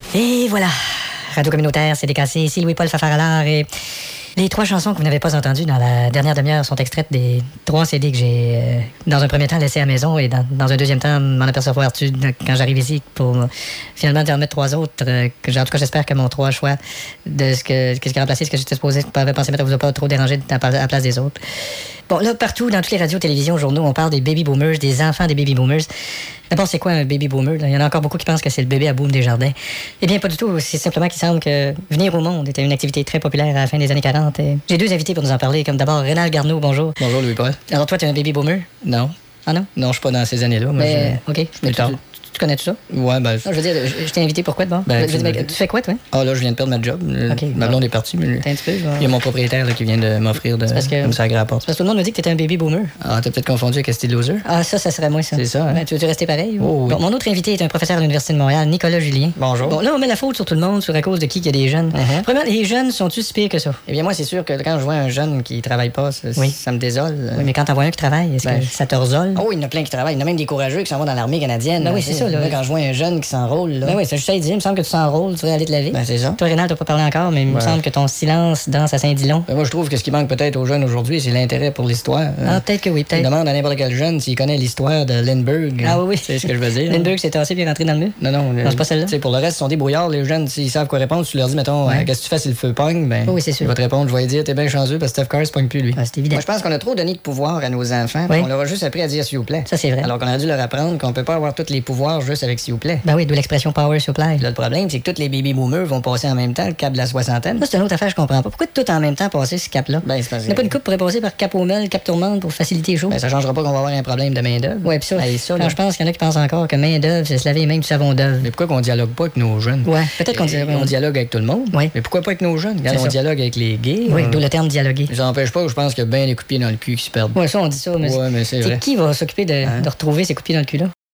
Et voilà. Radio communautaire, c'est décassé. Ici Louis-Paul Fafaralard et les 3 chansons que vous n'avez pas entendues dans la dernière demi-heure sont extraites des 3 CD que j'ai, dans un premier temps, laissés à la maison et dans un deuxième temps, m'en apercevoir-tu quand j'arrive ici pour finalement te remettre 3 autres. En tout cas, j'espère que mon 3 choix de ce qui a remplacé ce que j'étais supposé penser mettre vous a pas trop dérangé à la place des autres. Bon, là, partout, dans toutes les radios, télévisions, journaux, on parle des baby boomers, des enfants des baby boomers. D'abord, c'est quoi un baby boomer? Il y en a encore beaucoup qui pensent que c'est le bébé à boom des jardins. Eh bien, pas du tout. C'est simplement qu'il semble que venir au monde était une activité très populaire à la fin des années 40. Et j'ai 2 invités pour nous en parler, comme d'abord Rénal Garneau, bonjour. Bonjour, Louis-Paul. Alors, toi, tu es un baby boomer? Non. Ah non? Non, je suis pas dans ces années-là. Mais, OK. Mais Tu connais tout ça? Ouais, ben... Non, je veux dire, je t'ai invité pourquoi, d'abord? Tu fais quoi, toi? Ah, là, je viens de perdre ma job. Ma blonde est partie, mais... T'es un petit peu, il y a mon propriétaire là, qui vient de m'offrir de me sagrer à la porte. Parce que tout le monde me dit que t'étais un baby boomer. Ah, t'as peut-être confondu avec Steve Loser? Ah, ça serait moi, ça. C'est ça, hein? Ben, tu veux rester pareil? Oh, oui. Bon, mon autre invité est un professeur à l'Université de Montréal, Nicolas Julien. Bonjour. Bon, là, on met la faute sur tout le monde, sur à cause de qui qu'il y a des jeunes. Premièrement, les jeunes sont-tu si pires que ça? Eh bien, moi, c'est sûr que quand je vois un jeune qui travaille pas, ça me désole. Oui, mais quand t'en vois un qui travaille, est-ce que ça te resole? Oh, il y en a plein qui travaillent. Il y en a même des courageux qui s'en vont dans l'armée canadienne. Ben oui, c'est ça, là. Quand je vois un jeune qui s'enrôle, là... Ben oui, c'est juste ça, il dit, il me semble que tu s'enrôles, tu voudrais aller te laver. Ben, c'est ça. Toi, Rénal, t'as pas parlé encore, mais il me semble que ton silence danse à Saint-Dilon. Ben, moi, je trouve que ce qui manque peut-être aux jeunes aujourd'hui, c'est l'intérêt pour l'histoire. Ah, peut-être que oui, peut-être. Je demande à n'importe quel jeune s'il connaît l'histoire de Lindbergh. Ah oui. C'est ce que je veux dire. Lindbergh s'est tassé puis rentré dans le mur? Non, c'est pas celle-là. Pour le reste, ils sont débrouillards, les jeunes, s'ils savent quoi répondre, tu leur dis, mettons, qu'est-ce que tu fais si le feu pogne, ben, oui, c'est sûr. Il va te répondre, je vais lui dire, t'es bien chanceux parce que Steph Curry se pogne plus, lui. Ah, c'est évident. Moi, je pense qu'on a trop donné de pouvoir à nos enfants. On leur a juste appris à dire s'il vous plaît. Ça, c'est vrai. Alors qu'on aurait dû leur apprendre qu'on peut pas avoir tous les pouvoirs juste avec s'il vous plaît. Ben oui, d'où l'expression power supply. Là, le problème, c'est que tous les baby boomers vont passer en même temps le cap de la soixantaine. Ça, c'est une autre affaire, je comprends pas. Pourquoi tout en même temps passer ce cap-là? Ben, c'est parce Il n'y a pas une coupe pour passer par Cap Aumel, Cap Tourmente pour faciliter les choses? Ben, ça changera pas qu'on va avoir un problème de main-d'œuvre. Ouais, pis ça, là, je pense qu'il y en a qui pensent encore que main-d'œuvre, c'est se laver les mains du savon d'œuvre. Mais pourquoi qu'on dialogue pas avec nos jeunes? Ouais, peut-être qu'on on dialogue avec tout le monde. Oui. Mais pourquoi pas avec nos jeunes? Regarde, on dialogue avec les gays. Oui, d'où le terme dialoguer. Ça n'empêche pas, je pense qu'il y a bien des coups de pied dans le cul qui se perdent. Ouais, ça, on dit ça, mais ouais, mais c'est vrai. Qui va s'occuper de retrouver ces coups de pied dans le cul-là?